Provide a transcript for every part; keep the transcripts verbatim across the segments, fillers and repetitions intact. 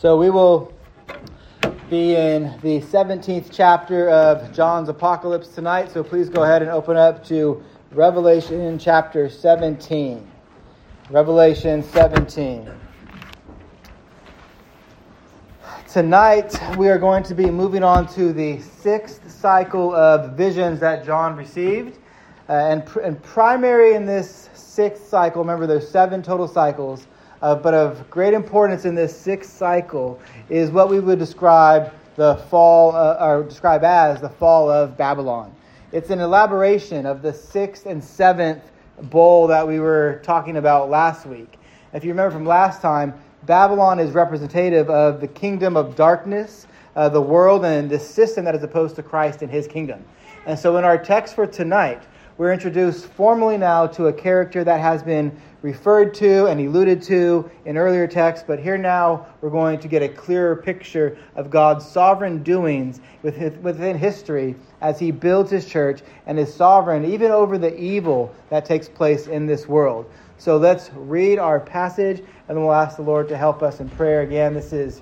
So we will be in the seventeenth chapter of John's Apocalypse tonight. So please go ahead and open up to Revelation chapter seventeen. Revelation seventeen. Tonight we are going to be moving on to the sixth cycle of visions that John received. Uh, and, pr- and primary in this sixth cycle, remember there's seven total cycles, uh, but of great importance in this sixth cycle is what we would describe the fall, uh, or describe as the fall of Babylon. It's an elaboration of the sixth and seventh bowl that we were talking about last week. If you remember from last time, Babylon is representative of the kingdom of darkness, uh, the world, and the system that is opposed to Christ and his kingdom. And so in our text for tonight, we're introduced formally now to a character that has been referred to and alluded to in earlier texts, but here now we're going to get a clearer picture of God's sovereign doings within history as he builds his church and is sovereign even over the evil that takes place in this world. So let's read our passage and then we'll ask the Lord to help us in prayer. Again, this is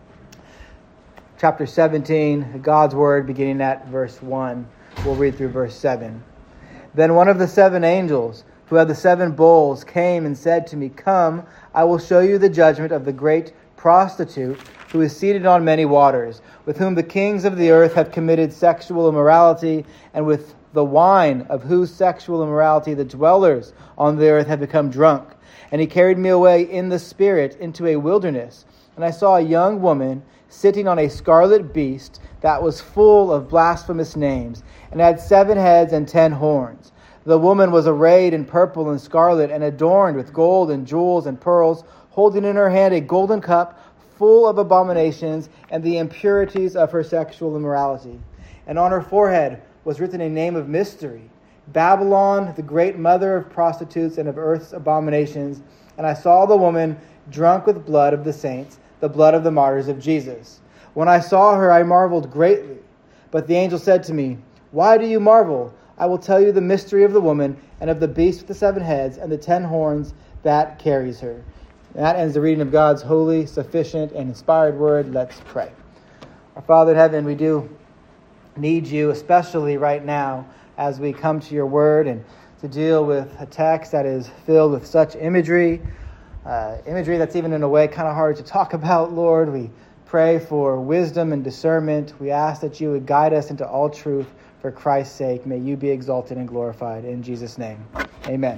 chapter seventeen, God's word beginning at verse one. We'll read through verse seven. Then one of the seven angels who had the seven bowls came and said to me, "Come, I will show you the judgment of the great prostitute who is seated on many waters, with whom the kings of the earth have committed sexual immorality, and with the wine of whose sexual immorality the dwellers on the earth have become drunk." And he carried me away in the spirit into a wilderness, and I saw a young woman sitting on a scarlet beast that was full of blasphemous names, and had seven heads and ten horns. The woman was arrayed in purple and scarlet, and adorned with gold and jewels and pearls, holding in her hand a golden cup full of abominations and the impurities of her sexual immorality. And on her forehead was written a name of mystery, Babylon, the great mother of prostitutes and of earth's abominations. And I saw the woman drunk with blood of the saints, the blood of the martyrs of Jesus. When I saw her, I marveled greatly. But the angel said to me, "Why do you marvel? I will tell you the mystery of the woman and of the beast with the seven heads and the ten horns that carries her." And that ends the reading of God's holy, sufficient, and inspired word. Let's pray. Our Father in heaven, we do need you, especially right now, as we come to your word and to deal with a text that is filled with such imagery, uh, imagery that's even in a way kind of hard to talk about, Lord. We pray for wisdom and discernment. We ask that you would guide us into all truth for Christ's sake. May you be exalted and glorified in Jesus' name. Amen.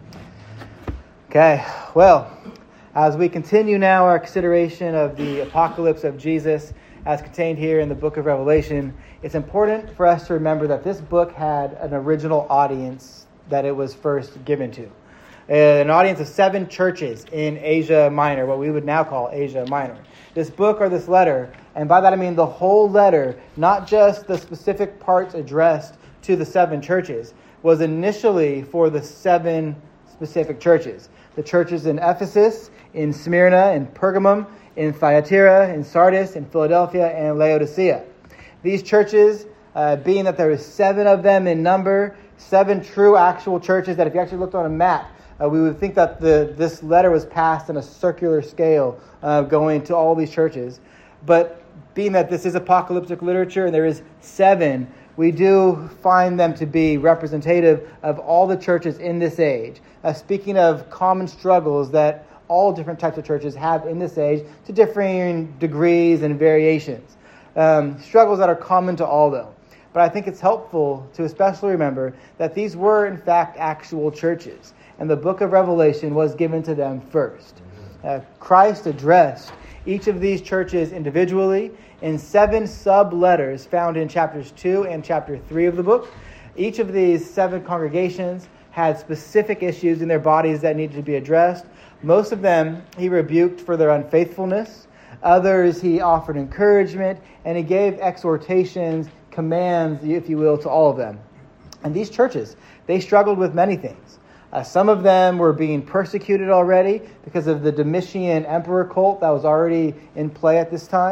Okay, well, as we continue now our consideration of the apocalypse of Jesus as contained here in the book of Revelation, it's important for us to remember that this book had an original audience that it was first given to. An audience of seven churches in Asia Minor, what we would now call Asia Minor. This book or this letter, and by that I mean the whole letter, not just the specific parts addressed to the seven churches, was initially for the seven specific churches. The churches in Ephesus, in Smyrna, in Pergamum, in Thyatira, in Sardis, in Philadelphia, and Laodicea. These churches, uh, being that there is seven of them in number, seven true actual churches that if you actually looked on a map, uh, we would think that the this letter was passed in a circular scale uh, going to all these churches. But being that this is apocalyptic literature and there is seven, we do find them to be representative of all the churches in this age. Uh, speaking of common struggles that all different types of churches have in this age to differing degrees and variations. Um, struggles that are common to all, though. But I think it's helpful to especially remember that these were, in fact, actual churches. And the book of Revelation was given to them first. Uh, Christ addressed each of these churches individually in seven sub-letters found in chapters two and chapter three of the book. Each of these seven congregations had specific issues in their bodies that needed to be addressed. Most of them he rebuked for their unfaithfulness. Others he offered encouragement, and he gave exhortations, commands, if you will, to all of them. And these churches, they struggled with many things. Uh, some of them were being persecuted already because of the Domitian emperor cult that was already in play at this time.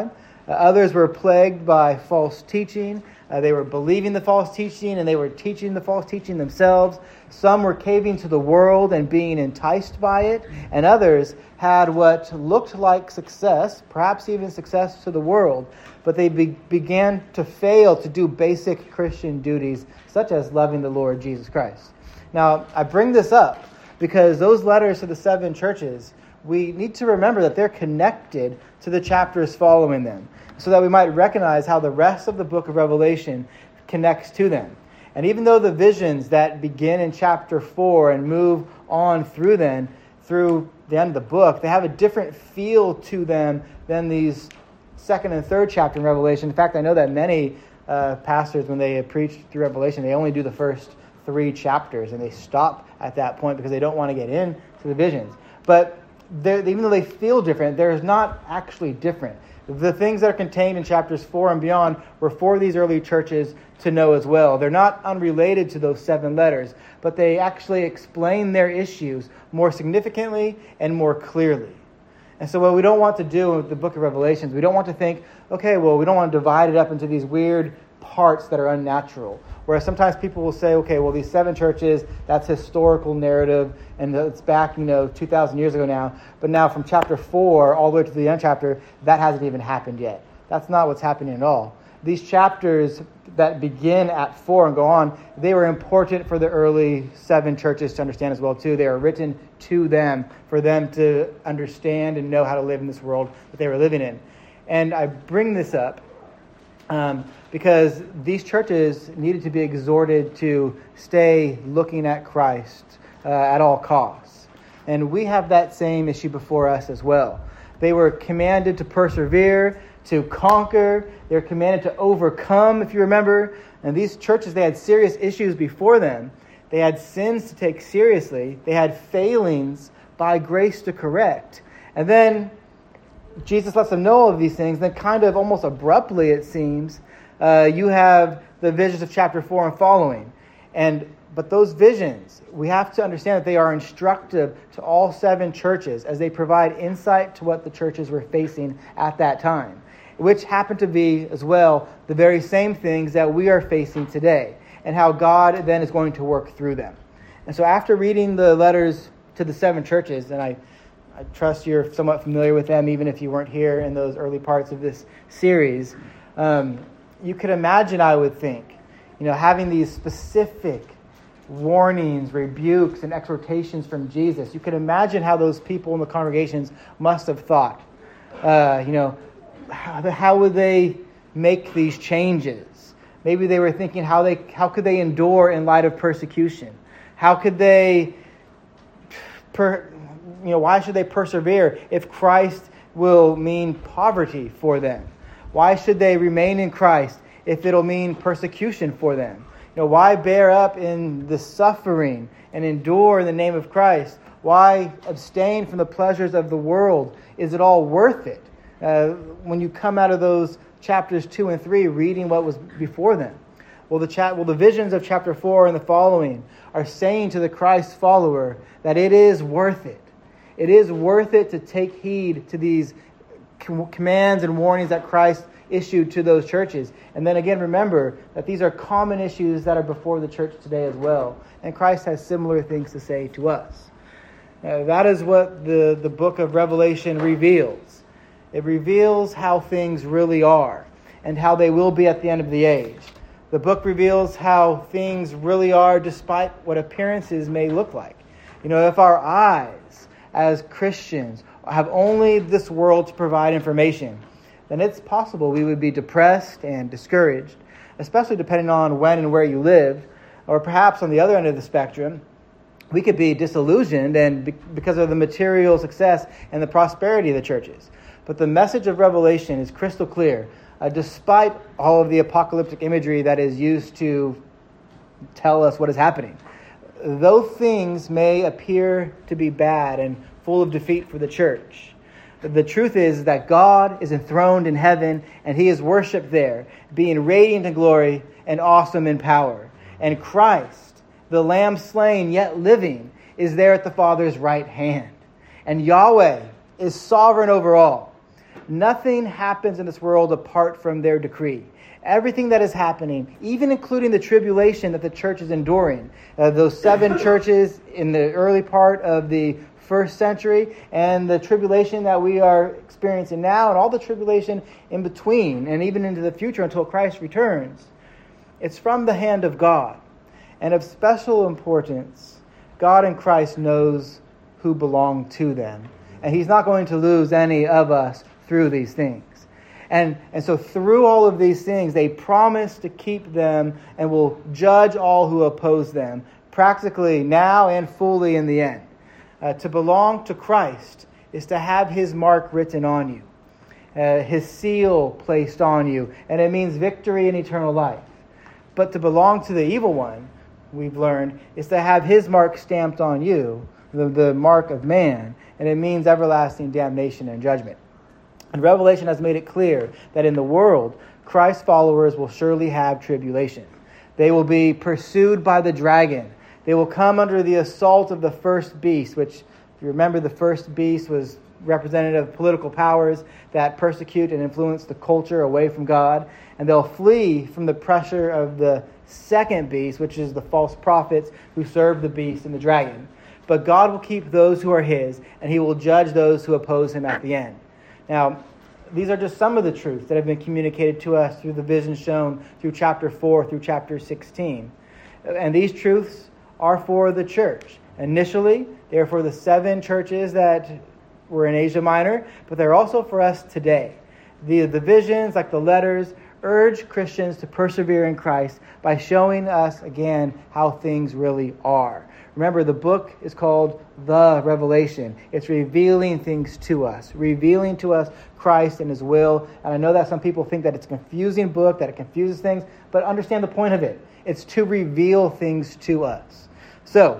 Uh, others were plagued by false teaching. Uh, they were believing the false teaching, and they were teaching the false teaching themselves. Some were caving to the world and being enticed by it, and others had what looked like success, perhaps even success to the world, but they be- began to fail to do basic Christian duties, such as loving the Lord Jesus Christ. Now, I bring this up because those letters to the seven churches, we need to remember that they're connected to the chapters following them, so that we might recognize how the rest of the book of Revelation connects to them. And even though the visions that begin in chapter four and move on through then, through the end of the book, they have a different feel to them than these second and third chapter in Revelation. In fact, I know that many uh, pastors, when they preach through Revelation, they only do the first three chapters, and they stop at that point because they don't want to get into the visions. But even though they feel different, they're not actually different. The things that are contained in chapters four and beyond were for these early churches to know as well. They're not unrelated to those seven letters, but they actually explain their issues more significantly and more clearly. And so what we don't want to do with the book of Revelations, we don't want to think, okay, well, we don't want to divide it up into these weird parts that are unnatural. Whereas sometimes people will say, okay, well, these seven churches, that's historical narrative, and it's back, you know, two thousand years ago now. But now from chapter four all the way to the end chapter, that hasn't even happened yet. That's not what's happening at all. These chapters that begin at four and go on, they were important for the early seven churches to understand as well, too. They were written to them, for them to understand and know how to live in this world that they were living in. And I bring this up Um, because these churches needed to be exhorted to stay looking at Christ uh, at all costs. And we have that same issue before us as well. They were commanded to persevere, to conquer. They were commanded to overcome, if you remember. And these churches, they had serious issues before them. They had sins to take seriously. They had failings by grace to correct. And then Jesus lets them know of these things. Then kind of almost abruptly, it seems, uh, you have the visions of chapter four and following. And but those visions, we have to understand that they are instructive to all seven churches as they provide insight to what the churches were facing at that time, which happen to be as well the very same things that we are facing today, and how God then is going to work through them. And so after reading the letters to the seven churches, and I I trust you're somewhat familiar with them, even if you weren't here in those early parts of this series. Um, you could imagine, I would think, you know, having these specific warnings, rebukes, and exhortations from Jesus. You could imagine how those people in the congregations must have thought. Uh, you know, how, how would they make these changes? Maybe they were thinking how they how could they endure in light of persecution? How could they per, You know, why should they persevere if Christ will mean poverty for them? Why should they remain in Christ if it'll mean persecution for them? You know, why bear up in the suffering and endure in the name of Christ? Why abstain from the pleasures of the world? Is it all worth it? Uh, when you come out of those chapters two and three, reading what was before them. Well, the chat, well, the visions of chapter four and the following are saying to the Christ follower that it is worth it. It is worth it to take heed to these commands and warnings that Christ issued to those churches. And then again, remember that these are common issues that are before the church today as well. And Christ has similar things to say to us. Uh, that is what the, the book of Revelation reveals. It reveals how things really are and how they will be at the end of the age. The book reveals how things really are despite what appearances may look like. You know, if our eyes as Christians have only this world to provide information, then it's possible we would be depressed and discouraged, especially depending on when and where you lived, or perhaps on the other end of the spectrum, we could be disillusioned and be- because of the material success and the prosperity of the churches. But the message of Revelation is crystal clear, uh, despite all of the apocalyptic imagery that is used to tell us what is happening. Though things may appear to be bad and full of defeat for the church, the truth is that God is enthroned in heaven and he is worshipped there, being radiant in glory and awesome in power. And Christ, the Lamb slain yet living, is there at the Father's right hand. And Yahweh is sovereign over all. Nothing happens in this world apart from their decree. Everything that is happening, even including the tribulation that the church is enduring, uh, those seven churches in the early part of the first century, and the tribulation that we are experiencing now, and all the tribulation in between, and even into the future until Christ returns, it's from the hand of God. And of special importance, God in Christ knows who belong to them. And he's not going to lose any of us through these things. And, and so through all of these things, they promise to keep them and will judge all who oppose them, practically now and fully in the end. Uh, to belong to Christ is to have his mark written on you, uh, his seal placed on you, and it means victory and eternal life. But to belong to the evil one, we've learned, is to have his mark stamped on you, the, the mark of man, and it means everlasting damnation and judgment. And Revelation has made it clear that in the world, Christ's followers will surely have tribulation. They will be pursued by the dragon. They will come under the assault of the first beast, which, if you remember, the first beast was representative of political powers that persecute and influence the culture away from God. And they'll flee from the pressure of the second beast, which is the false prophets who serve the beast and the dragon. But God will keep those who are his, and he will judge those who oppose him at the end. Now, these are just some of the truths that have been communicated to us through the vision shown through chapter four through chapter sixteen. And these truths are for the church. Initially, they are for the seven churches that were in Asia Minor, but they're also for us today. The, the visions, like the letters, urge Christians to persevere in Christ by showing us again how things really are. Remember, the book is called The Revelation. It's revealing things to us, revealing to us Christ and his will. And I know that some people think that it's a confusing book, that it confuses things, but understand the point of it. It's to reveal things to us. So,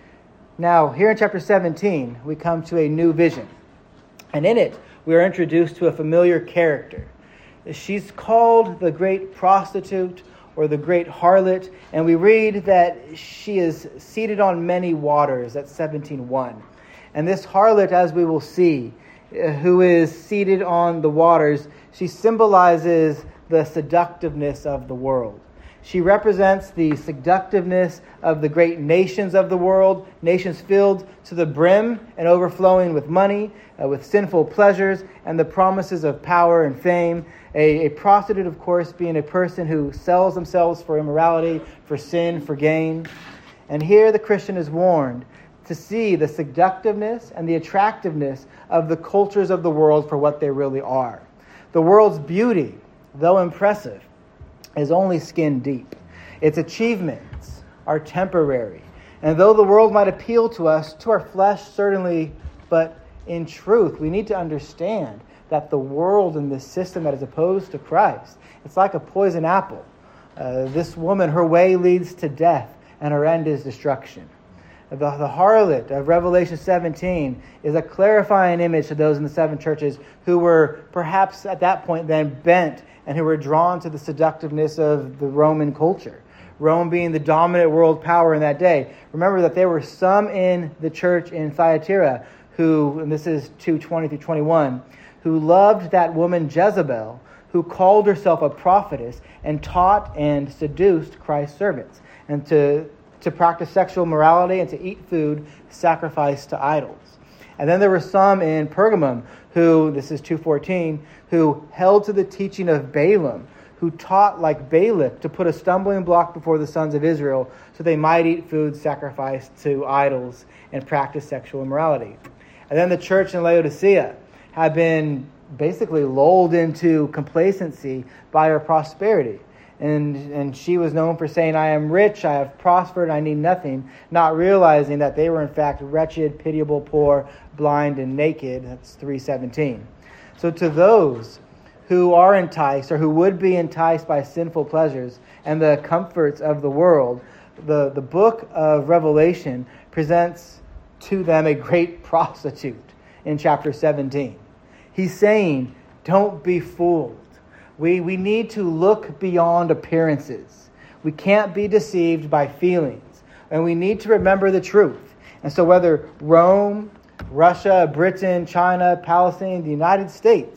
now here in chapter seventeen, we come to a new vision. And in it, we are introduced to a familiar character. She's called the great prostitute, or the great harlot, and we read that she is seated on many waters at seventeen one. And this harlot, as we will see, who is seated on the waters, she symbolizes the seductiveness of the world. She represents the seductiveness of the great nations of the world, nations filled to the brim and overflowing with money, uh, with sinful pleasures, and the promises of power and fame. A, a prostitute, of course, being a person who sells themselves for immorality, for sin, for gain. And here the Christian is warned to see the seductiveness and the attractiveness of the cultures of the world for what they really are. The world's beauty, though impressive, is only skin deep. Its achievements are temporary. And though the world might appeal to us, to our flesh certainly, but in truth, we need to understand that the world and the system that is opposed to Christ, it's like a poison apple. Uh, this woman, her way leads to death, and her end is destruction. The, the harlot of Revelation seventeen is a clarifying image to those in the seven churches who were perhaps at that point then bent and who were drawn to the seductiveness of the Roman culture. Rome being the dominant world power in that day. Remember that there were some in the church in Thyatira who, and this is two twenty through twenty-one, who loved that woman Jezebel, who called herself a prophetess and taught and seduced Christ's servants, and to, to practice sexual morality and to eat food sacrificed to idols. And then there were some in Pergamum who, this is two fourteen, who held to the teaching of Balaam, who taught like Balak to put a stumbling block before the sons of Israel so they might eat food sacrificed to idols and practice sexual immorality. And then the church in Laodicea had been basically lulled into complacency by her prosperity. And, and she was known for saying, I am rich, I have prospered, I need nothing, not realizing that they were in fact wretched, pitiable, poor, blind, and naked. That's three seventeen. So to those who are enticed or who would be enticed by sinful pleasures and the comforts of the world, the, the book of Revelation presents to them a great prostitute in chapter seventeen. He's saying, don't be fooled. We, we need to look beyond appearances. We can't be deceived by feelings. And we need to remember the truth. And so whether Rome, Russia, Britain, China, Palestine, the United States,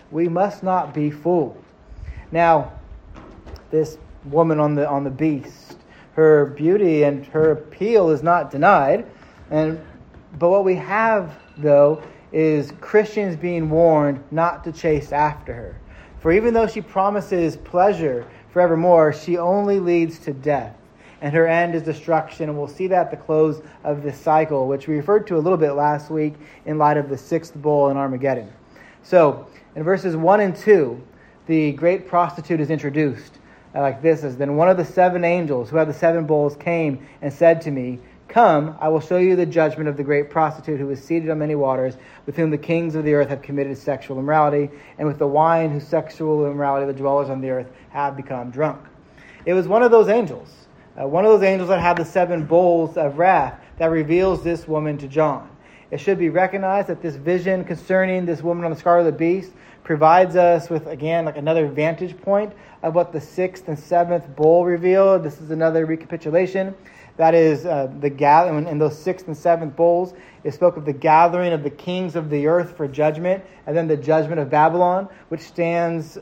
we must not be fooled. Now, this woman on the on the beast, her beauty and her appeal is not denied, and but what we have, though, is Christians being warned not to chase after her. For even though she promises pleasure forevermore, she only leads to death, and her end is destruction. And we'll see that at the close of this cycle, which we referred to a little bit last week in light of the sixth bowl in Armageddon. So, in verses one and two, the great prostitute is introduced uh, like this. As then one of the seven angels who had the seven bowls came and said to me, "Come, I will show you the judgment of the great prostitute who is seated on many waters, with whom the kings of the earth have committed sexual immorality, and with the wine whose sexual immorality the dwellers on the earth have become drunk." It was one of those angels, uh, one of those angels that had the seven bowls of wrath that reveals this woman to John. It should be recognized that this vision concerning this woman on the scarlet beast provides us with, again, like another vantage point of what the sixth and seventh bowl revealed. This is another recapitulation. That is uh, the gathering in those sixth and seventh bowls. It spoke of the gathering of the kings of the earth for judgment, and then the judgment of Babylon, which stands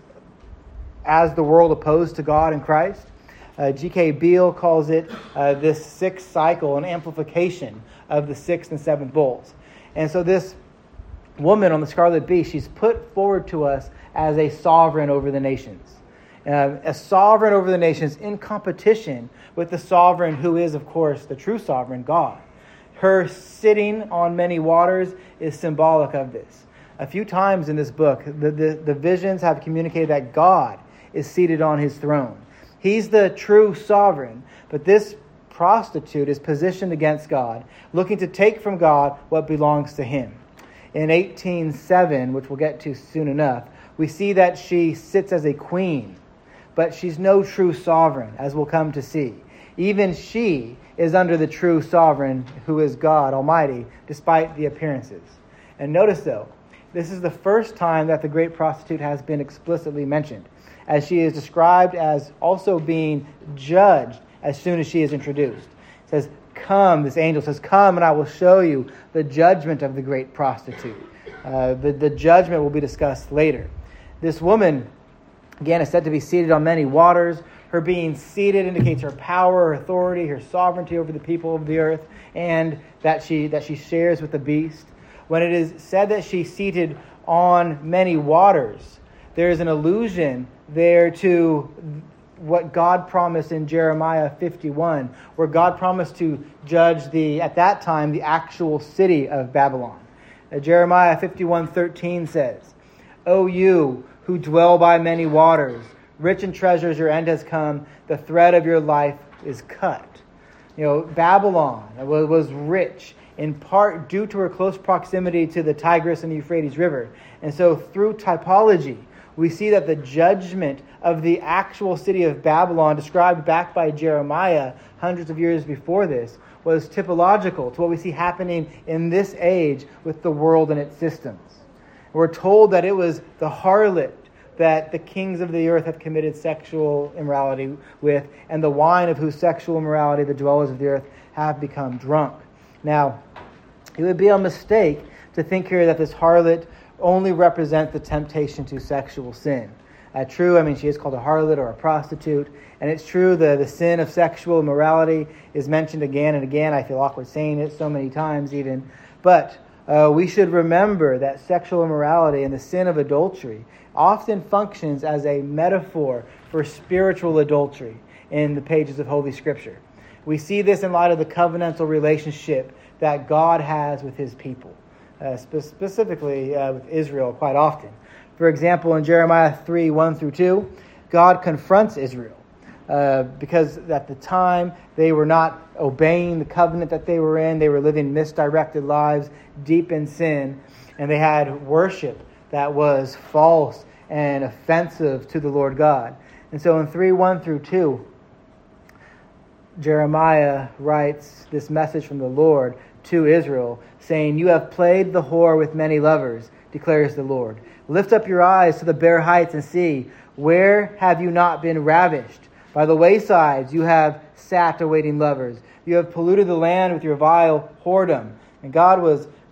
as the world opposed to God and Christ. Uh, G K Beale calls it uh, this sixth cycle, an amplification of the sixth and seventh bowls. And so this woman on the scarlet beast, she's put forward to us as a sovereign over the nations. Uh, a sovereign over the nations in competition with the sovereign who is, of course, the true sovereign, God. Her sitting on many waters is symbolic of this. A few times in this book, the, the, the visions have communicated that God is seated on his throne. He's the true sovereign, but this prostitute is positioned against God, looking to take from God what belongs to him. In eighteen seven, which we'll get to soon enough, we see that she sits as a queen, but she's no true sovereign, as we'll come to see. Even she is under the true sovereign, who is God Almighty, despite the appearances. And notice, though, this is the first time that the great prostitute has been explicitly mentioned, as she is described as also being judged as soon as she is introduced. It says, "Come," this angel says, "Come and I will show you the judgment of the great prostitute." Uh, the, the judgment will be discussed later. This woman, again, is said to be seated on many waters. Her being seated indicates her power, her authority, her sovereignty over the people of the earth, and that she that she shares with the beast. When it is said that she's seated on many waters, there is an allusion there to what God promised in Jeremiah fifty-one, where God promised to judge the, at that time, the actual city of Babylon. Uh, Jeremiah fifty-one thirteen says, "O you who dwell by many waters, rich in treasures, your end has come. The thread of your life is cut." You know, Babylon was, was rich in part due to her close proximity to the Tigris and Euphrates River. And so through typology, we see that the judgment of the actual city of Babylon, described back by Jeremiah hundreds of years before this, was typological to what we see happening in this age with the world and its systems. We're told that it was the harlot that the kings of the earth have committed sexual immorality with, and the wine of whose sexual immorality the dwellers of the earth have become drunk. Now, it would be a mistake to think here that this harlot only represents the temptation to sexual sin. Uh, true, I mean, she is called a harlot or a prostitute, and it's true the, the sin of sexual immorality is mentioned again and again. I feel awkward saying it so many times even. But uh, we should remember that sexual immorality and the sin of adultery often functions as a metaphor for spiritual adultery in the pages of Holy Scripture. We see this in light of the covenantal relationship that God has with his people, uh, spe- specifically uh, with Israel quite often. For example, in Jeremiah three, one through two, God confronts Israel uh, because at the time they were not obeying the covenant that they were in. They were living misdirected lives, deep in sin, and they had worship that was false and offensive to the Lord God. And so in three, one through two, Jeremiah writes this message from the Lord to Israel, saying, "You have played the whore with many lovers, declares the Lord. Lift up your eyes to the bare heights and see, where have you not been ravished? By the waysides you have sat awaiting lovers. You have polluted the land with your vile whoredom." And God was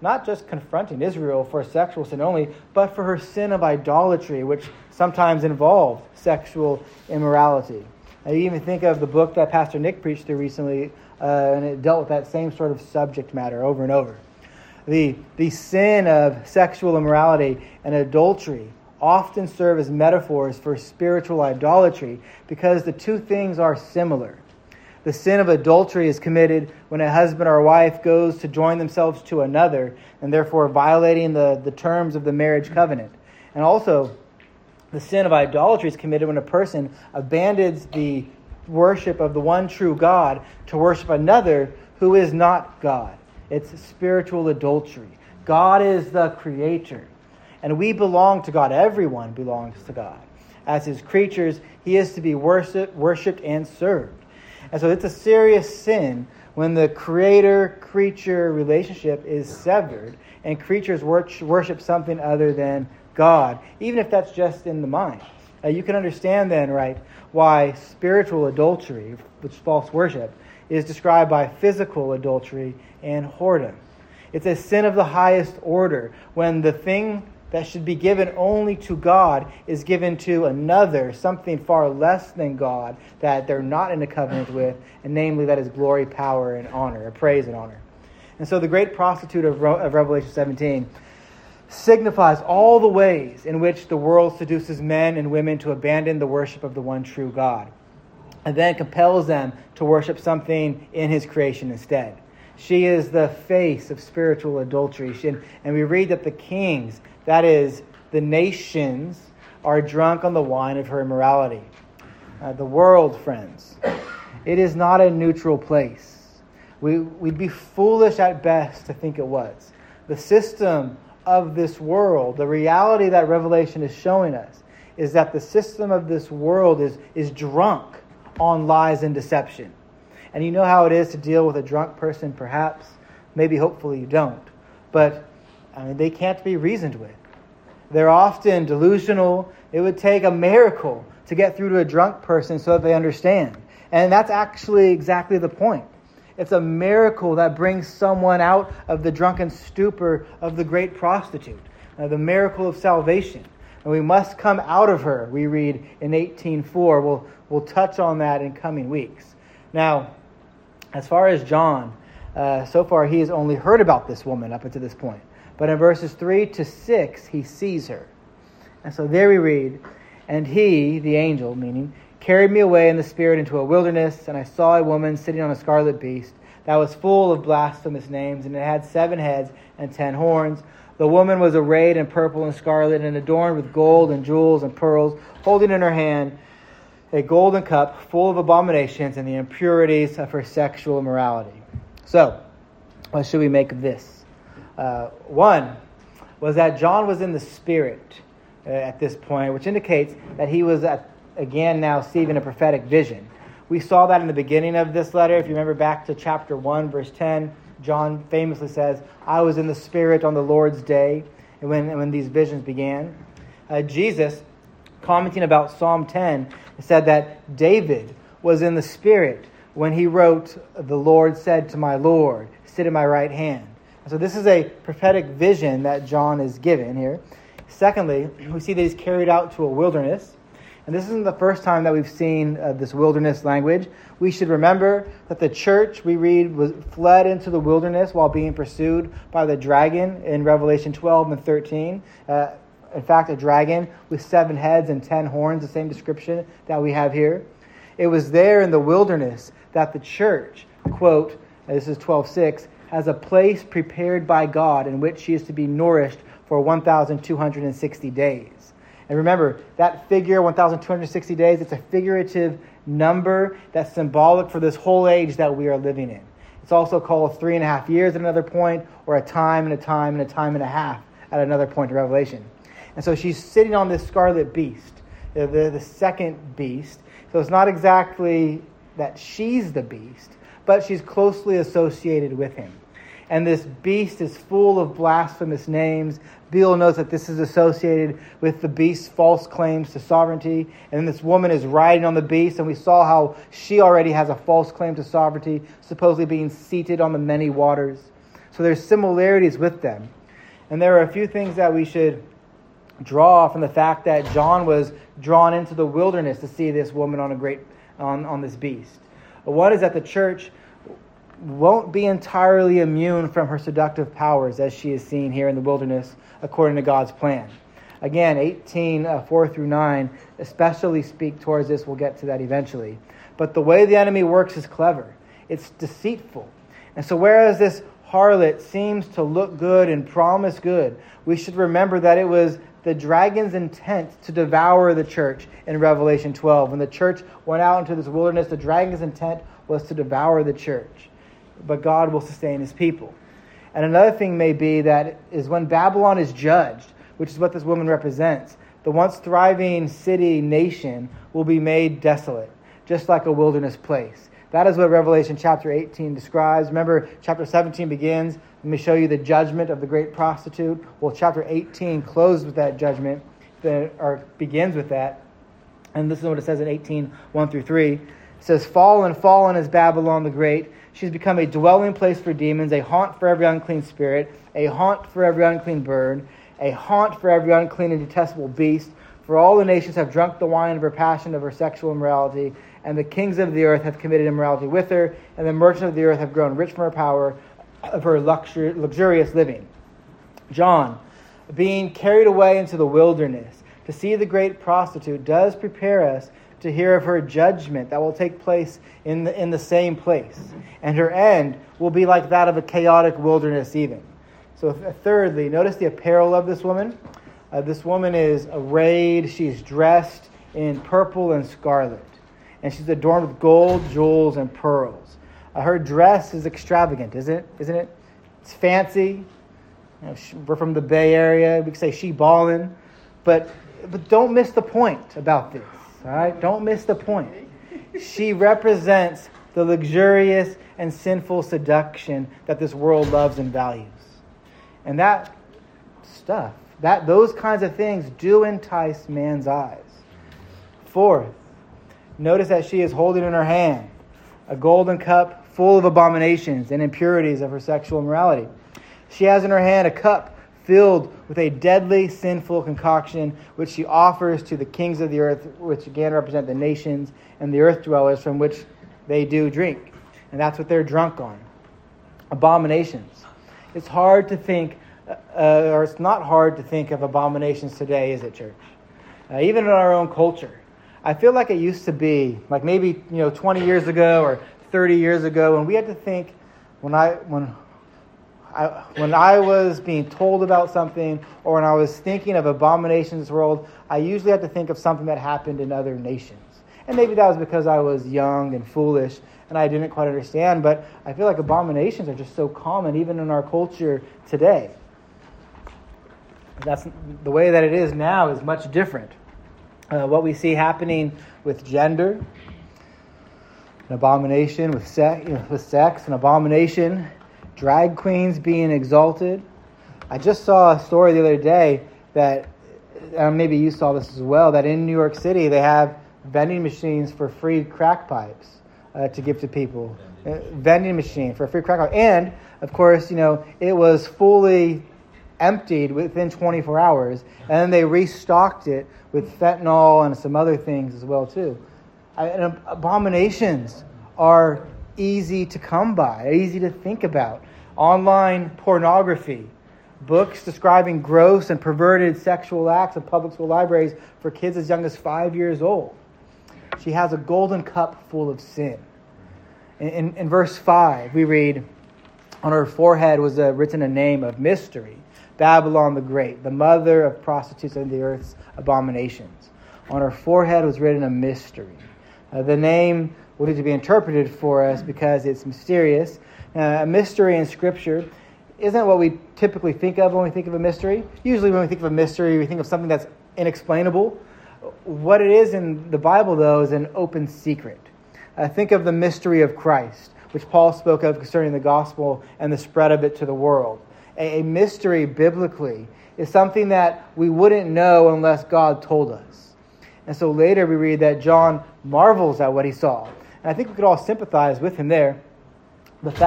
not just confronting Israel for sexual sin only, but for her sin of idolatry, which sometimes involved sexual immorality. Now, you even think of the book that Pastor Nick preached through recently, uh, and it dealt with that same sort of subject matter over and over. The, the sin of sexual immorality and adultery often serve as metaphors for spiritual idolatry because the two things are similar. The sin of adultery is committed when a husband or wife goes to join themselves to another and therefore violating the, the terms of the marriage covenant. And also, the sin of idolatry is committed when a person abandons the worship of the one true God to worship another who is not God. It's spiritual adultery. God is the creator, and we belong to God. Everyone belongs to God. As his creatures, he is to be worshiped, worshipped and served. And so it's a serious sin when the creator-creature relationship is severed and creatures worship something other than God, even if that's just in the mind. Uh, you can understand then, right, why spiritual adultery, which is false worship, is described by physical adultery and whoredom. It's a sin of the highest order when the thing that should be given only to God is given to another, something far less than God that they're not in a covenant with, and namely that is glory, power, and honor, or praise and honor. And so the great prostitute of, Re- of Revelation seventeen signifies all the ways in which the world seduces men and women to abandon the worship of the one true God, and then compels them to worship something in his creation instead. She is the face of spiritual adultery. She, and we read that the kings, that is, the nations, are drunk on the wine of her immorality. Uh, the world, friends, it is not a neutral place. We, we'd be foolish at best to think it was. The system of this world, the reality that Revelation is showing us, is that the system of this world is, is drunk on lies and deception. And you know how it is to deal with a drunk person, perhaps. Maybe, hopefully, you don't. But, I mean, they can't be reasoned with. They're often delusional. It would take a miracle to get through to a drunk person so that they understand. And that's actually exactly the point. It's a miracle that brings someone out of the drunken stupor of the great prostitute. Uh, the miracle of salvation. And we must come out of her, we read in eighteen four. We'll, we'll touch on that in coming weeks. Now, as far as John, uh, so far he has only heard about this woman up until this point. But in verses three to six, he sees her. And so there we read, "And he," the angel, meaning, "carried me away in the spirit into a wilderness, and I saw a woman sitting on a scarlet beast that was full of blasphemous names, and it had seven heads and ten horns. The woman was arrayed in purple and scarlet and adorned with gold and jewels and pearls, holding in her hand a golden cup full of abominations and the impurities of her sexual immorality." So, what should we make of this? Uh, one was that John was in the Spirit uh, at this point, which indicates that he was, at, again, now receiving a prophetic vision. We saw that in the beginning of this letter. If you remember back to chapter one, verse ten, John famously says, "I was in the Spirit on the Lord's day," and when, when these visions began. Uh, Jesus, commenting about Psalm ten, said that David was in the Spirit when he wrote, "The Lord said to my Lord, sit at my right hand." So this is a prophetic vision that John is given here. Secondly, we see that he's carried out to a wilderness. And this isn't the first time that we've seen uh, this wilderness language. We should remember that the church, we read, was fled into the wilderness while being pursued by the dragon in Revelation twelve and thirteen. Uh, in fact, a dragon with seven heads and ten horns, the same description that we have here. It was there in the wilderness that the church, quote, this is twelve six, has a place prepared by God in which she is to be nourished for one thousand two hundred sixty days. And remember, that figure, one thousand two hundred sixty days, it's a figurative number that's symbolic for this whole age that we are living in. It's also called three and a half years at another point, or a time and a time and a time and a half at another point in Revelation. And so she's sitting on this scarlet beast, the, the second beast. So it's not exactly that she's the beast, but she's closely associated with him. And this beast is full of blasphemous names. Beale knows that this is associated with the beast's false claims to sovereignty. And then this woman is riding on the beast, and we saw how she already has a false claim to sovereignty, supposedly being seated on the many waters. So there's similarities with them. And there are a few things that we should draw from the fact that John was drawn into the wilderness to see this woman on a great on, on this beast. One is that the church won't be entirely immune from her seductive powers as she is seen here in the wilderness according to God's plan. Again, eighteen, uh, four through nine especially speak towards this. We'll get to that eventually. But the way the enemy works is clever. It's deceitful. And so whereas this harlot seems to look good and promise good, we should remember that it was the dragon's intent to devour the church in Revelation twelve. When the church went out into this wilderness, the dragon's intent was to devour the church. But God will sustain his people. And another thing may be that is when Babylon is judged, which is what this woman represents, the once thriving city nation will be made desolate, just like a wilderness place. That is what Revelation chapter eighteen describes. Remember, chapter seventeen begins, let me show you the judgment of the great prostitute. Well, chapter eighteen closes with that judgment, or begins with that. And this is what it says in eighteen, one through three. It says, "Fallen, fallen is Babylon the Great. She's become a dwelling place for demons, a haunt for every unclean spirit, a haunt for every unclean bird, a haunt for every unclean and detestable beast. For all the nations have drunk the wine of her passion, of her sexual immorality, and the kings of the earth have committed immorality with her, and the merchants of the earth have grown rich from her power, of her luxur- luxurious living." John, being carried away into the wilderness to see the great prostitute, does prepare us to hear of her judgment that will take place in the, in the same place. And her end will be like that of a chaotic wilderness even. So th- thirdly, notice the apparel of this woman. Uh, this woman is arrayed, she's dressed in purple and scarlet. And she's adorned with gold, jewels, and pearls. Uh, her dress is extravagant, isn't it? Isn't it? It's fancy. You know, she, we're from the Bay Area. We could say she ballin'. But, but don't miss the point about this. All right? Don't miss the point. She represents the luxurious and sinful seduction that this world loves and values. And that stuff, that those kinds of things do entice man's eyes. Fourth, notice that she is holding in her hand a golden cup full of abominations and impurities of her sexual immorality. She has in her hand a cup filled with a deadly, sinful concoction, which she offers to the kings of the earth, which again represent the nations and the earth dwellers from which they do drink. And that's what they're drunk on. Abominations. It's hard to think, uh, or it's not hard to think of abominations today, is it, church? Uh, even in our own culture. I feel like it used to be, like maybe you know, twenty years ago or thirty years ago, when we had to think, when I when I when I was being told about something, or when I was thinking of abominations in this world, I usually had to think of something that happened in other nations. And maybe that was because I was young and foolish and I didn't quite understand, but I feel like abominations are just so common even in our culture today. That's the way that it is now is much different. Uh, what we see happening with gender, an abomination with sex, you know, with sex, an abomination, drag queens being exalted. I just saw a story the other day that, and maybe you saw this as well, that in New York City they have vending machines for free crack pipes uh, to give to people. Uh, vending machine for a free crack pipe. And, of course, you know, it was fully emptied within twenty-four hours, and then they restocked it with fentanyl and some other things as well too. I, and abominations are easy to come by, easy to think about. Online pornography, books describing gross and perverted sexual acts in public school libraries for kids as young as five years old. She has a golden cup full of sin. In, in, in verse five, we read, "On her forehead was uh, written a name of mystery, Babylon the Great, the mother of prostitutes and the earth's abominations." On her forehead was written a mystery. Uh, the name will need to be interpreted for us because it's mysterious. Uh, a mystery in Scripture isn't what we typically think of when we think of a mystery. Usually when we think of a mystery, we think of something that's inexplainable. What it is in the Bible, though, is an open secret. Uh, think of the mystery of Christ, which Paul spoke of concerning the gospel and the spread of it to the world. A, a mystery, biblically, is something that we wouldn't know unless God told us. And so later we read that John marvels at what he saw. And I think we could all sympathize with him there. The fact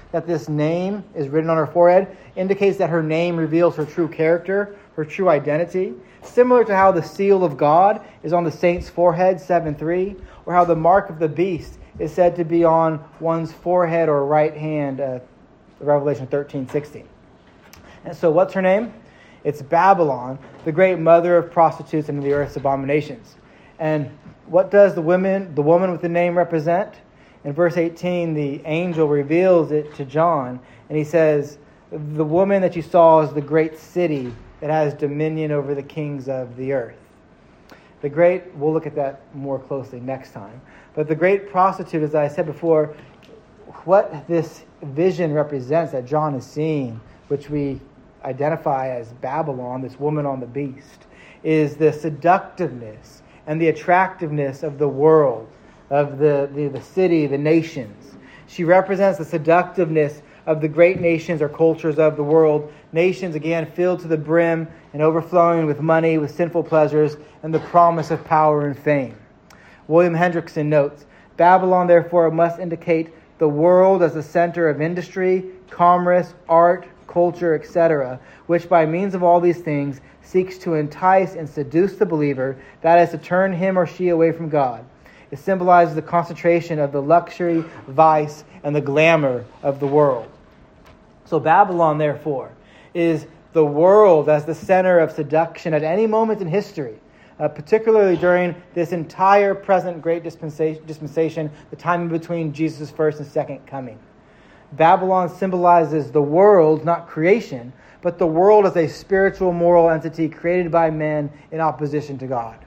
that this name is written on her forehead indicates that her name reveals her true character, her true identity, similar to how the seal of God is on the saint's forehead, seven three, or how the mark of the beast is said to be on one's forehead or right hand, uh, Revelation thirteen sixteen. And so what's her name? It's Babylon, the great mother of prostitutes and the earth's abominations. And what does the woman, the woman with the name represent? In verse eighteen, the angel reveals it to John, and he says, the woman that you saw is the great city that has dominion over the kings of the earth. The great, we'll look at that more closely next time. But the great prostitute, as I said before, what this vision represents that John is seeing, which we identify as Babylon, this woman on the beast, is the seductiveness and the attractiveness of the world, of the, the, the city, the nations. She represents the seductiveness of the great nations or cultures of the world. Nations, again, filled to the brim and overflowing with money, with sinful pleasures, and the promise of power and fame. William Hendrickson notes, Babylon, therefore, must indicate the world as the center of industry, commerce, art, culture, et cetera, which by means of all these things seeks to entice and seduce the believer, that is, to turn him or she away from God. It symbolizes the concentration of the luxury, vice, and the glamour of the world. So Babylon, therefore, is the world as the center of seduction at any moment in history, uh, particularly during this entire present great dispensation, dispensation, the time in between Jesus' first and second coming. Babylon symbolizes the world, not creation, but the world as a spiritual, moral entity created by men in opposition to God.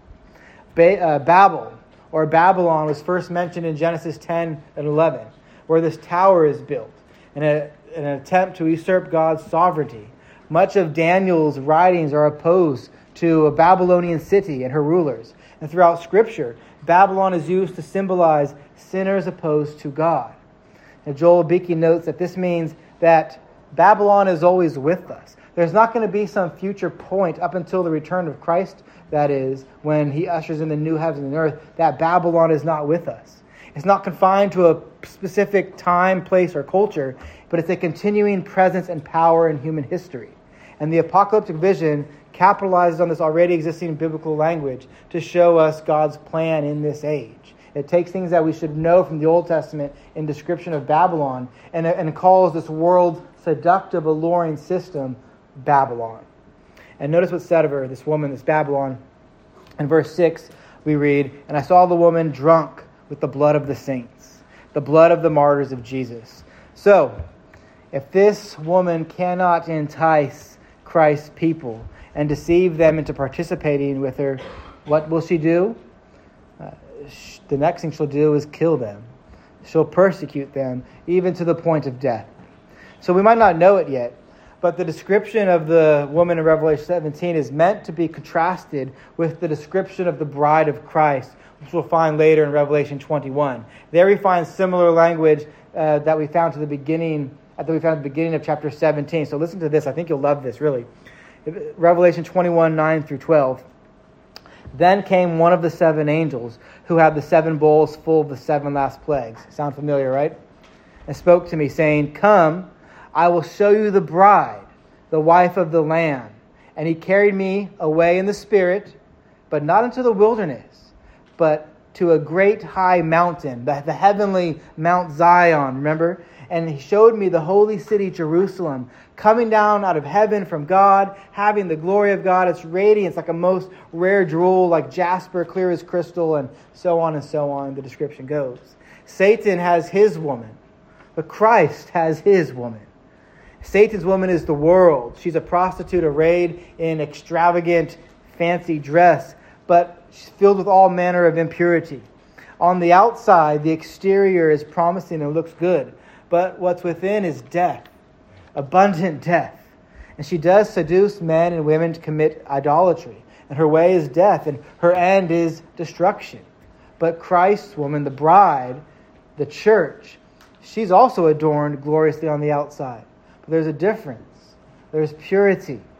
Ba- uh, Babel, or Babylon, was first mentioned in Genesis ten and eleven, where this tower is built in, a, in an attempt to usurp God's sovereignty. Much of Daniel's writings are opposed to a Babylonian city and her rulers. And throughout Scripture, Babylon is used to symbolize sinners opposed to God. And Joel Beeke notes that this means that Babylon is always with us. There's not going to be some future point up until the return of Christ, that is, when he ushers in the new heavens and earth, that Babylon is not with us. It's not confined to a specific time, place, or culture, but it's a continuing presence and power in human history. And the apocalyptic vision capitalizes on this already existing biblical language to show us God's plan in this age. It takes things that we should know from the Old Testament in description of Babylon and, and calls this world seductive, alluring system Babylon. And notice what's said of her, this woman, this Babylon. In verse six, we read, "And I saw the woman drunk with the blood of the saints, the blood of the martyrs of Jesus." So, if this woman cannot entice Christ's people and deceive them into participating with her, what will she do? Uh, sh- the next thing she'll do is kill them. She'll persecute them, even to the point of death. So we might not know it yet, but the description of the woman in Revelation seventeen is meant to be contrasted with the description of the bride of Christ, which we'll find later in Revelation twenty-one. There we find similar language uh, that we found to the beginning, uh, that we found at the beginning of chapter seventeen. So listen to this. I think you'll love this, really. Revelation twenty-one, nine through twelve. "Then came one of the seven angels who had the seven bowls full of the seven last plagues." Sound familiar, right? "And spoke to me, saying, 'Come, I will show you the bride, the wife of the Lamb.' And he carried me away in the Spirit, but not into the wilderness, but to a great high mountain, the, the heavenly Mount Zion," remember? "And he showed me the holy city, Jerusalem, coming down out of heaven from God, having the glory of God. Its radiance like a most rare jewel, like jasper, clear as crystal," and so on and so on, the description goes. Satan has his woman, but Christ has his woman. Satan's woman is the world. She's a prostitute arrayed in extravagant, fancy dress, but she's filled with all manner of impurity. On the outside, the exterior is promising and looks good, but what's within is death, abundant death. And she does seduce men and women to commit idolatry. And her way is death, and her end is destruction. But Christ's woman, the bride, the church, she's also adorned gloriously on the outside. But there's a difference. There's purity.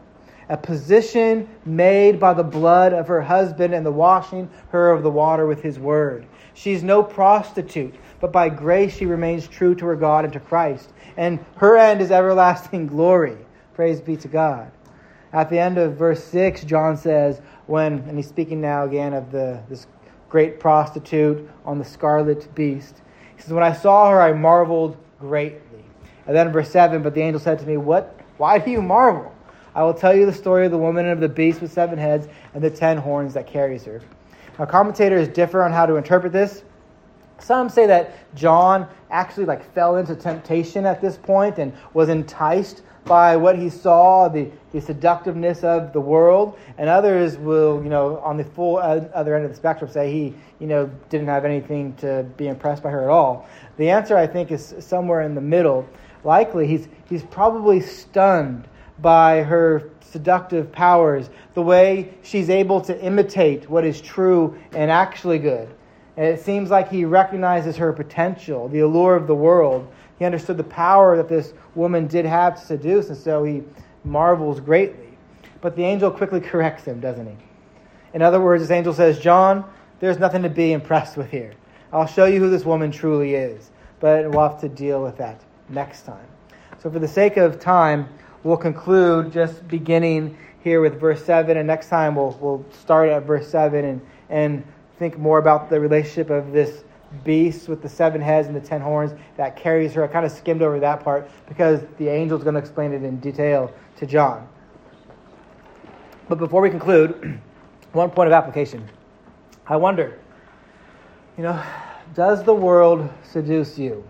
a position made by the blood of her husband and the washing her of the water with his word. She's no prostitute, but by grace she remains true to her God and to Christ. And her end is everlasting glory. Praise be to God. At the end of verse six, John says, when, and he's speaking now again of the this great prostitute on the scarlet beast. He says, when I saw her, I marveled greatly. And then in verse seven, but the angel said to me, What? Why do you marvel? I will tell you the story of the woman and of the beast with seven heads and the ten horns that carries her. Now, commentators differ on how to interpret this. Some say that John actually like fell into temptation at this point and was enticed by what he saw, the, the seductiveness of the world. And others will, you know, on the full other end of the spectrum say he, you know, didn't have anything to be impressed by her at all. The answer, I think, is somewhere in the middle. Likely, he's he's probably stunned by her seductive powers, the way she's able to imitate what is true and actually good. And it seems like he recognizes her potential, the allure of the world. He understood the power that this woman did have to seduce, and so he marvels greatly. But the angel quickly corrects him, doesn't he? In other words, this angel says, John, there's nothing to be impressed with here. I'll show you who this woman truly is, but we'll have to deal with that next time. So for the sake of time, we'll conclude just beginning here with verse seven, and next time we'll we'll start at verse seven and, and think more about the relationship of this beast with the seven heads and the ten horns that carries her. I kind of skimmed over that part because the angel's going to explain it in detail to John. But before we conclude, one point of application. I wonder, you know, does the world seduce you?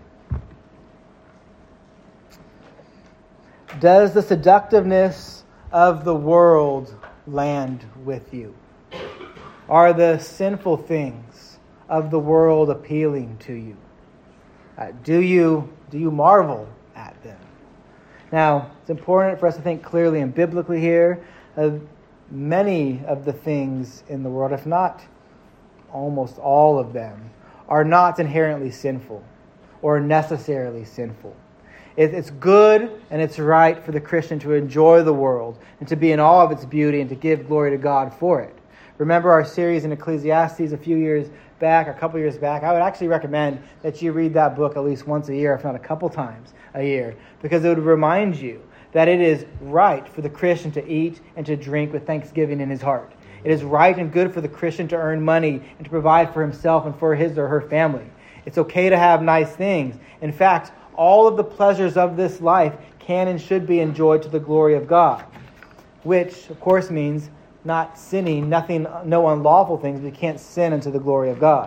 Does the seductiveness of the world land with you? Are the sinful things of the world appealing to you? Uh, do you do you marvel at them? Now, it's important for us to think clearly and biblically here. Uh, many of the things in the world, if not almost all of them, are not inherently sinful or necessarily sinful. It's good and it's right for the Christian to enjoy the world and to be in awe of its beauty and to give glory to God for it. Remember our series in Ecclesiastes a few years back, a couple years back? I would actually recommend that you read that book at least once a year, if not a couple times a year, because it would remind you that it is right for the Christian to eat and to drink with thanksgiving in his heart. It is right and good for the Christian to earn money and to provide for himself and for his or her family. It's okay to have nice things. In fact, all of the pleasures of this life can and should be enjoyed to the glory of God, which, of course, means not sinning, nothing, no unlawful things. We can't sin unto the glory of God.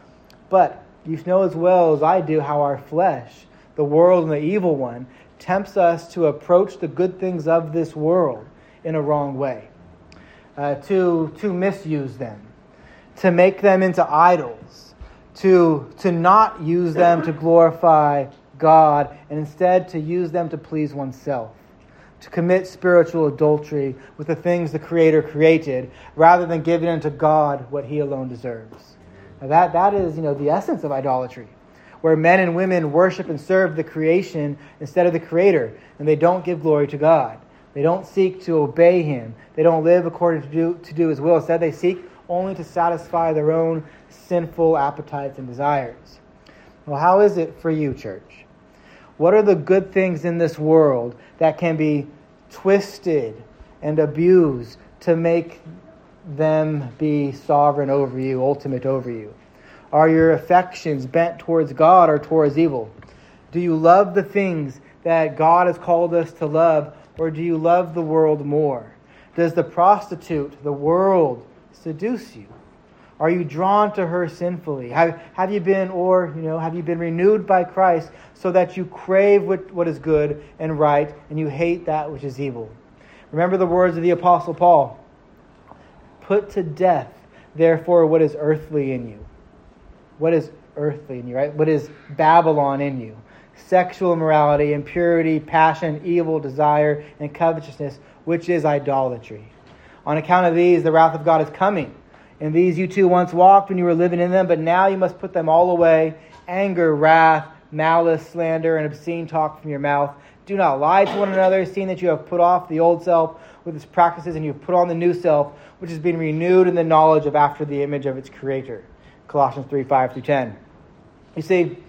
But you know as well as I do how our flesh, the world and the evil one, tempts us to approach the good things of this world in a wrong way, uh, to to misuse them, to make them into idols, to to not use them to glorify God, and instead to use them to please oneself, to commit spiritual adultery with the things the Creator created, rather than giving unto God what He alone deserves. Now that that is, you know, the essence of idolatry, where men and women worship and serve the creation instead of the Creator, and they don't give glory to God. They don't seek to obey Him. They don't live according to do to do His will. Instead, they seek only to satisfy their own sinful appetites and desires. Well, how is it for you, church? What are the good things in this world that can be twisted and abused to make them be sovereign over you, ultimate over you? Are your affections bent towards God or towards evil? Do you love the things that God has called us to love, or do you love the world more? Does the prostitute, the world, seduce you? Are you drawn to her sinfully? Have, have you been, or, you know, have you been renewed by Christ so that you crave what, what is good and right and you hate that which is evil? Remember the words of the Apostle Paul. Put to death, therefore, what is earthly in you. What is earthly in you, right? What is Babylon in you? Sexual immorality, impurity, passion, evil, desire, and covetousness, which is idolatry. On account of these, the wrath of God is coming. And these you too once walked when you were living in them, but now you must put them all away. Anger, wrath, malice, slander, and obscene talk from your mouth. Do not lie to one another, seeing that you have put off the old self with its practices, and you have put on the new self, which is being renewed in the knowledge of after the image of its creator. Colossians three, five through ten. You see,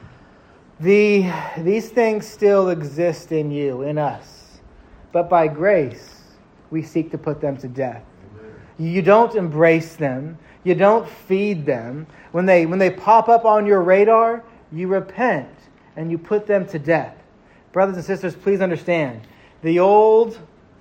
the these things still exist in you, in us. But by grace, we seek to put them to death. You don't embrace them. You don't feed them. When they when they pop up on your radar, you repent and you put them to death. Brothers and sisters, please understand. The old,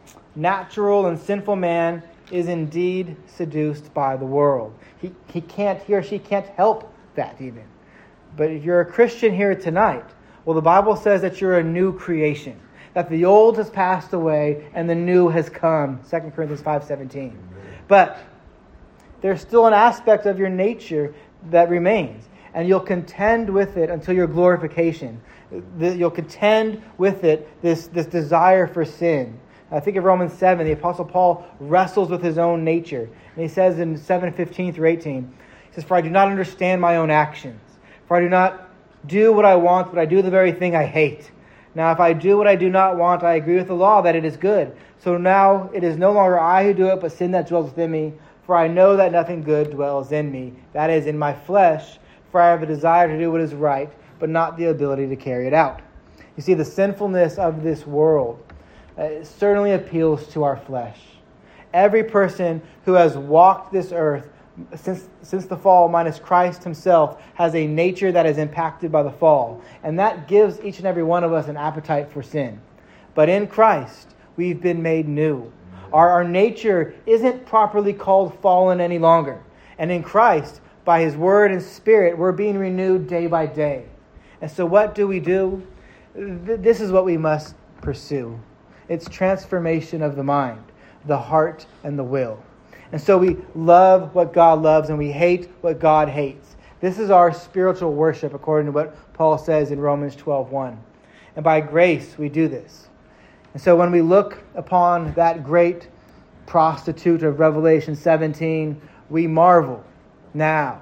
natural, and sinful man is indeed seduced by the world. He, he can't, he or she can't help that even. But if you're a Christian here tonight, well, the Bible says that you're a new creation. That the old has passed away and the new has come. Second Corinthians five seventeen. But there's still an aspect of your nature that remains. And you'll contend with it until your glorification. You'll contend with it, this, this desire for sin. I think of Romans seven, the Apostle Paul wrestles with his own nature. And he says in seven fifteen through eighteen, he says, "For I do not understand my own actions. For I do not do what I want, but I do the very thing I hate. Now if I do what I do not want, I agree with the law that it is good. So now it is no longer I who do it, but sin that dwells within me. For I know that nothing good dwells in me, that is, in my flesh. For I have a desire to do what is right, but not the ability to carry it out." You see, the sinfulness of this world uh, certainly appeals to our flesh. Every person who has walked this earth since since the fall, minus Christ himself, has a nature that is impacted by the fall. And that gives each and every one of us an appetite for sin. But in Christ, we've been made new. Our, our nature isn't properly called fallen any longer. And in Christ, by his word and spirit, we're being renewed day by day. And so what do we do? This is what we must pursue. It's transformation of the mind, the heart, and the will. And so we love what God loves and we hate what God hates. This is our spiritual worship according to what Paul says in Romans twelve one. And by grace we do this. And so when we look upon that great prostitute of Revelation seventeen, we marvel now.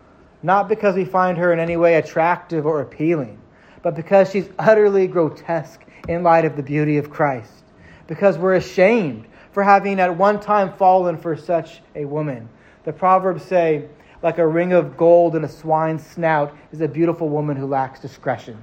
Not because we find her in any way attractive or appealing, but because she's utterly grotesque in light of the beauty of Christ. Because we're ashamed for having at one time fallen for such a woman. The Proverbs say, like a ring of gold in a swine's snout is a beautiful woman who lacks discretion.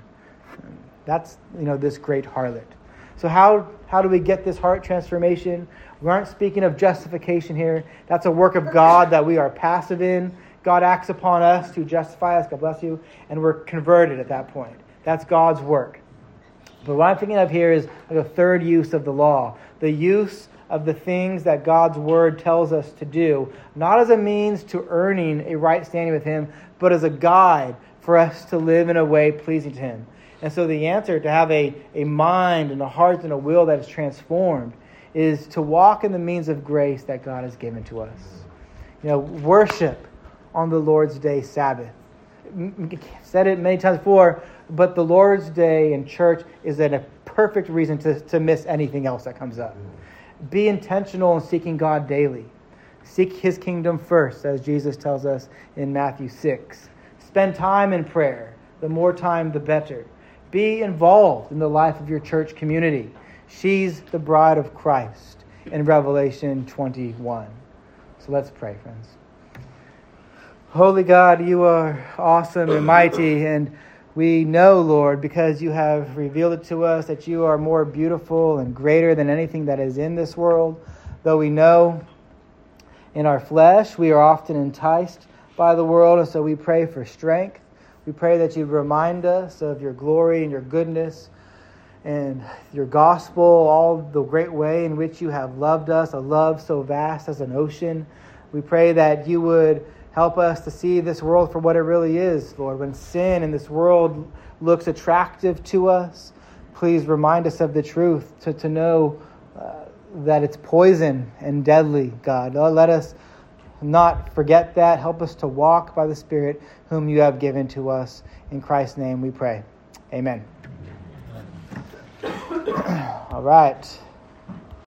That's, you know, this great harlot. So how, how do we get this heart transformation? We aren't speaking of justification here. That's a work of God that we are passive in. God acts upon us to justify us, God bless you, and we're converted at that point. That's God's work. But what I'm thinking of here is like a third use of the law. The use of the things that God's word tells us to do, not as a means to earning a right standing with him, but as a guide for us to live in a way pleasing to him. And so the answer to have a, a mind and a heart and a will that is transformed is to walk in the means of grace that God has given to us. You know, worship on the Lord's Day Sabbath. I've said it many times before, but the Lord's Day in church is a perfect reason to, to miss anything else that comes up. Be intentional in seeking God daily. Seek his kingdom first, as Jesus tells us in Matthew six. Spend time in prayer. The more time, the better. Be involved in the life of your church community. She's the bride of Christ in Revelation twenty-one. So let's pray, friends. Holy God, you are awesome and mighty, and we know, Lord, because you have revealed it to us, that you are more beautiful and greater than anything that is in this world. Though we know in our flesh we are often enticed by the world, and so we pray for strength. We pray that you remind us of your glory and your goodness and your gospel, all the great way in which you have loved us, a love so vast as an ocean. We pray that you would help us to see this world for what it really is, Lord. When sin in this world looks attractive to us, please remind us of the truth, to, to know uh, that it's poison and deadly, God. Lord, let us not forget that. Help us to walk by the Spirit whom you have given to us. In Christ's name we pray. Amen. All right.